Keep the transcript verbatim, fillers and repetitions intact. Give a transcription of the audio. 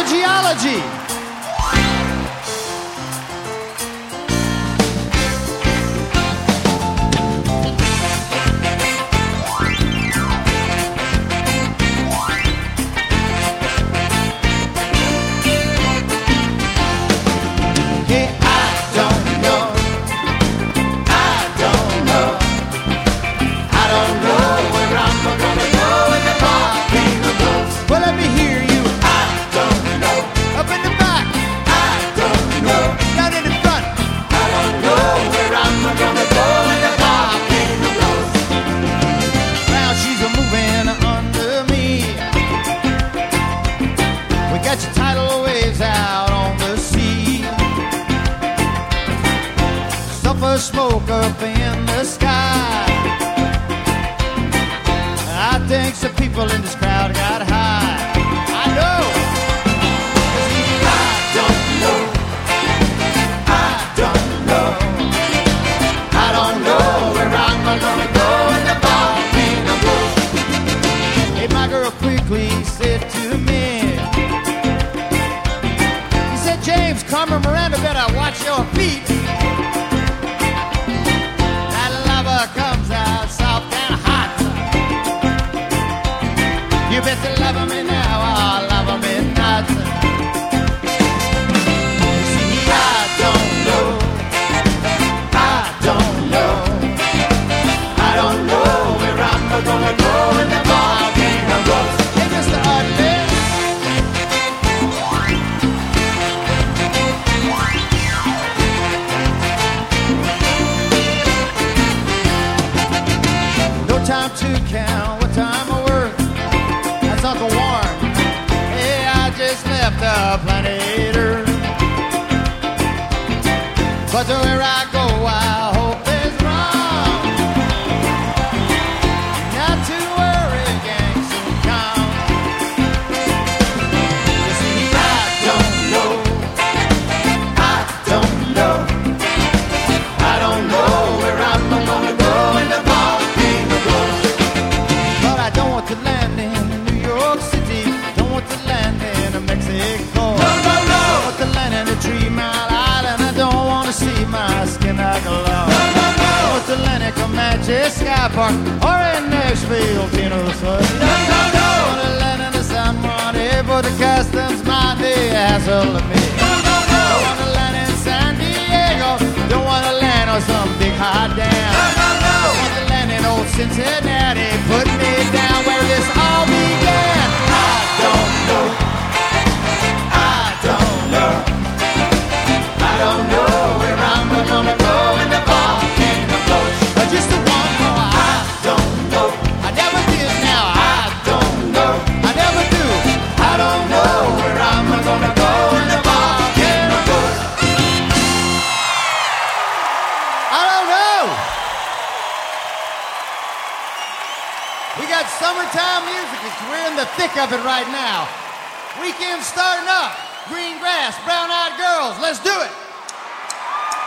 Geology. Smoke up in the sky. I think some people in this crowd got high. I know. I don't know. I don't know. I don't know where I'm gonna go in the volcano blows. Hey, my girl quickly said to me, he said, James, Carmen Miranda, better watch your feet. Comes out soft and hot. You better love me now, I'll love me not. You see, I don't know, I don't know, I don't know where I'm gonna go when the volcano goes. Hey, Mister Ugly. Time to count what time I work. That's Uncle Warren. Hey, I just left the planet Earth. But where I go, I hope is wrong. Not to worry, gang, soon come. You see, I don't know. I don't know. I don't know where I'm gonna go in the to land in New York City, don't want to land in Mexico. No, no, no. I want to land in a Three Mile Island. I don't want to see my skin glow. No, no, no. I want to land in Comanche Sky Park or in Nashville, Tennessee. No, no, no. I want to land in the San Juan, but the customs might be hassling me. No, no, no. I want to land in San Diego. Don't want to land on some big hot dam. No, no, no. I want to land in old Cincinnati. Put me down where this all began. I don't know. I don't know. I don't know where I'm gonna go when the volcano blows. But just the one more. I don't know. I never did now. I don't know. I never do. I don't know where I'm gonna go when the volcano blows. I don't know. We got summertime music. We're in the thick of it right now. Weekend starting up. Green grass, brown-eyed girls. Let's do it.